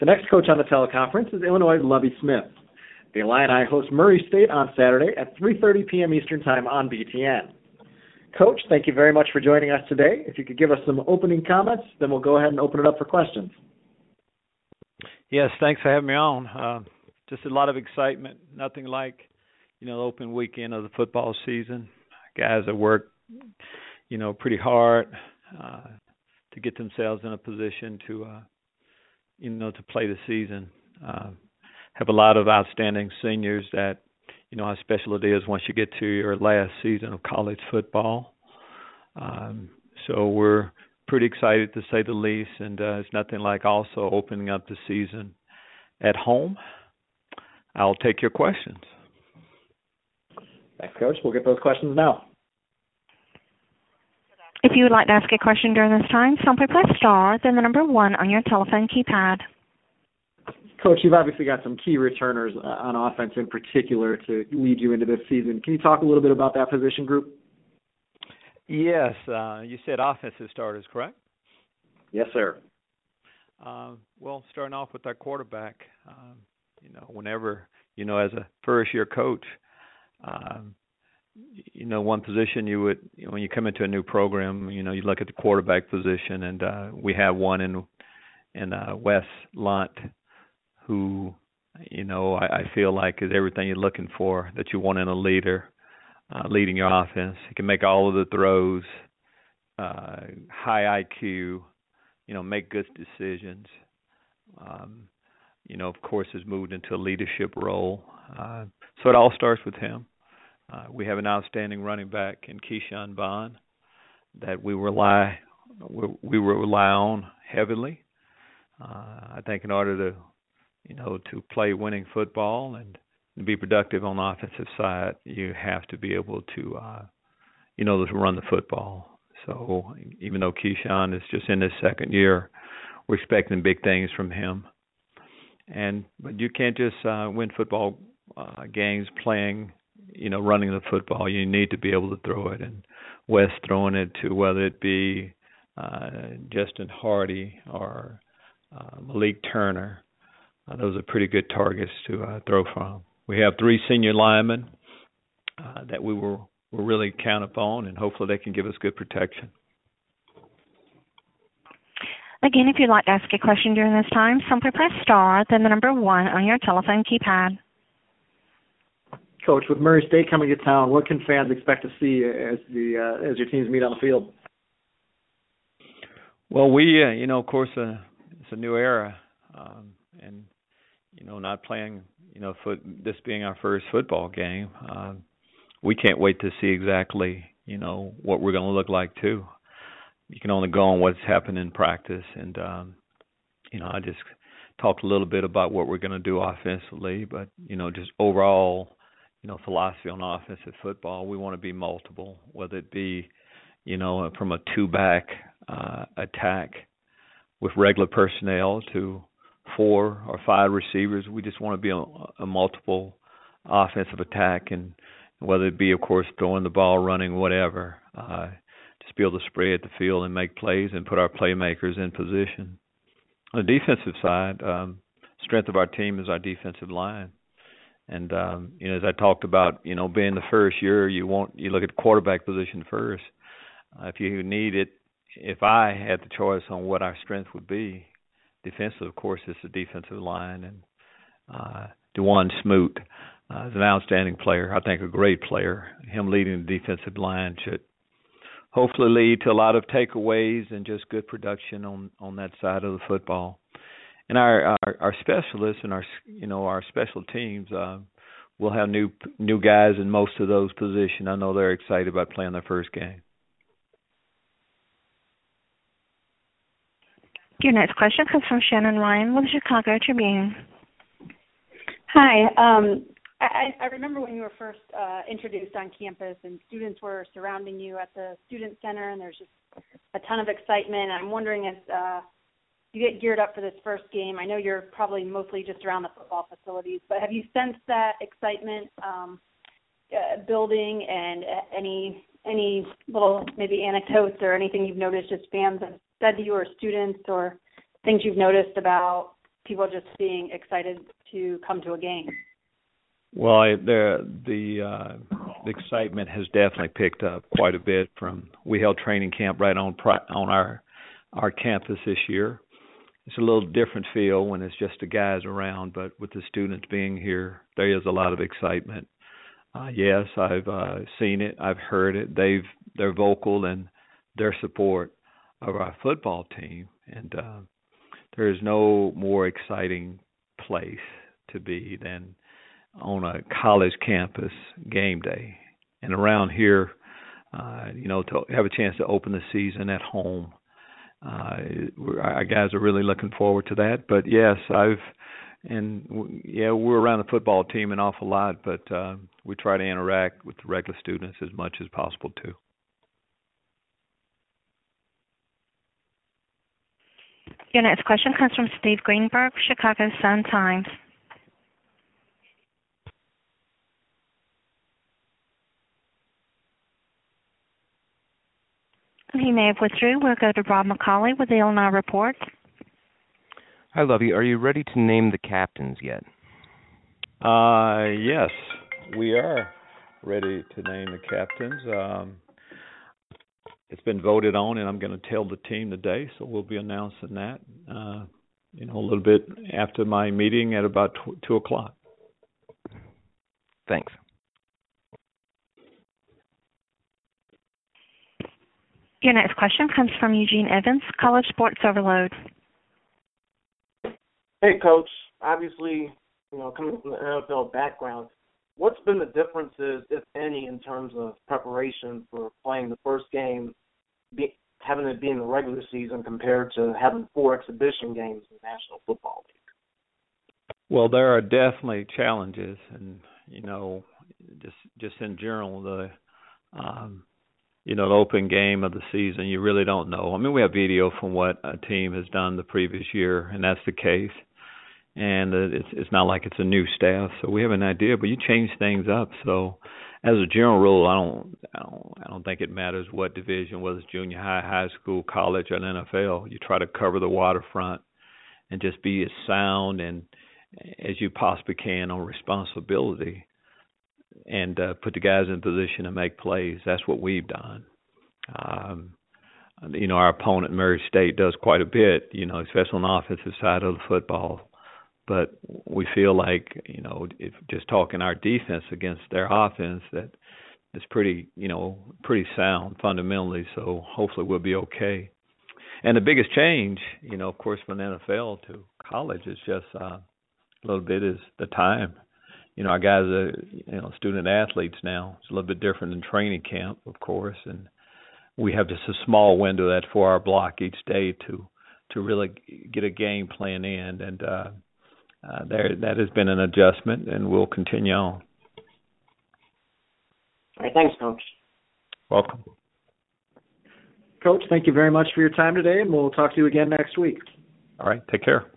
The next coach on the teleconference is Illinois' Lovie Smith. The Illini host Murray State on Saturday at 3:30 p.m. Eastern Time on BTN. Coach, thank you very much for joining us today. If you could give us some opening comments, then we'll go ahead and open it up for questions. Yes, thanks for having me on. Just a lot of excitement. Nothing like, the open weekend of the football season. Guys that work, pretty hard to get themselves in a position to play the season. Have a lot of outstanding seniors that, how special it is once you get to your last season of college football. So we're pretty excited to say the least, and it's nothing like also opening up the season at home. I'll take your questions. Thanks, Coach. We'll get those questions now. If you would like to ask a question during this time, simply press star, then the number 1 on your telephone keypad. Coach, you've obviously got some key returners on offense in particular to lead you into this season. Can you talk a little bit about that position group? Yes. You said offensive starters, correct? Yes, sir. Well, starting off with our quarterback, whenever, as a first-year coach, one position you would, when you come into a new program, you look at the quarterback position, and we have one in Wes Lunt, who, I feel like is everything you're looking for that you want in a leader, leading your offense. He can make all of the throws, high IQ, make good decisions. Of course, has moved into a leadership role. So it all starts with him. We have an outstanding running back in Keyshawn Bond that we rely on heavily. I think in order to play winning football and be productive on the offensive side, you have to be able to, to run the football. So even though Keyshawn is just in his second year, we're expecting big things from him. But you can't just win football games playing, running the football. You need to be able to throw it. And Wes throwing it to whether it be Justin Hardy or Malik Turner, those are pretty good targets to throw from. We have 3 senior linemen that we will really count upon, and hopefully they can give us good protection. Again, if you'd like to ask a question during this time, simply press star, then the number 1 on your telephone keypad. Coach, with Murray State coming to town, what can fans expect to see as your teams meet on the field? Well, we, of course, it's a new era, and not playing, this being our first football game, we can't wait to see exactly, what we're going to look like too. You can only go on what's happened in practice, and I just talked a little bit about what we're going to do offensively, but just overall, philosophy on offensive football. We want to be multiple, whether it be, from a 2-back attack with regular personnel to 4 or 5 receivers. We just want to be a multiple offensive attack, and whether it be, of course, throwing the ball, running, whatever, just be able to spread the field and make plays and put our playmakers in position. On the defensive side, strength of our team is our defensive line. And, as I talked about, being the first year, you look at the quarterback position first. If you need it, if I had the choice on what our strength would be, defensive, of course, it's the defensive line. And DeJuan Smoot is an outstanding player, I think a great player. Him leading the defensive line should hopefully lead to a lot of takeaways and just good production on that side of the football. And our specialists and our special teams, we'll have new guys in most of those positions. I know they're excited about playing their first game. Your next question comes from Shannon Ryan with the Chicago Tribune. Hi. I remember when you were first introduced on campus and students were surrounding you at the Student Center, and there's just a ton of excitement. I'm wondering if you get geared up for this first game. I know you're probably mostly just around the football facilities, but have you sensed that excitement building, and any little maybe anecdotes or anything you've noticed just fans have said to you or students, or things you've noticed about people just being excited to come to a game? Well, the excitement has definitely picked up quite a bit. We held training camp right on our campus this year. It's a little different feel when it's just the guys around, but with the students being here, there is a lot of excitement. Yes, I've seen it, I've heard it. They're vocal in their support of our football team, and there is no more exciting place to be than on a college campus game day. And around here, to have a chance to open the season at home, our guys are really looking forward to that. But yes, we're around the football team an awful lot, but we try to interact with the regular students as much as possible too. Your next question comes from Steve Greenberg, Chicago Sun-Times. He may have withdrew. We'll go to Rob McCauley with the Illinois Report. Hi, Lovey. Are you ready to name the captains yet? Yes, we are ready to name the captains. It's been voted on, and I'm going to tell the team today, so we'll be announcing that, a little bit after my meeting at about 2 o'clock. Thanks. Your next question comes from Eugene Evans, College Sports Overload. Hey, Coach. Obviously, coming from the NFL background, what's been the differences, if any, in terms of preparation for playing the first game, having it be in the regular season compared to having 4 exhibition games in the National Football League? Well, there are definitely challenges, and just in general, the open game of the season, you really don't know. I mean, we have video from what a team has done the previous year, and that's the case. And it's not like it's a new staff, so we have an idea. But you change things up. So, as a general rule, I don't think it matters what division, whether it's junior high, high school, college, or NFL. You try to cover the waterfront and just be as sound and as you possibly can on responsibility, and put the guys in position to make plays. That's what we've done. Our opponent, Murray State, does quite a bit, especially on the offensive side of the football. But we feel like, if just talking our defense against their offense, that it's pretty sound fundamentally. So hopefully we'll be okay. And the biggest change, of course, from the NFL to college is just a little bit is the time. Our guys are, student athletes now. It's a little bit different than training camp, of course, and we have just a small window, that 4-hour block each day to really get a game plan in, and that has been an adjustment, and we'll continue on. All right, thanks, Coach. Welcome. Coach, thank you very much for your time today, and we'll talk to you again next week. All right, take care.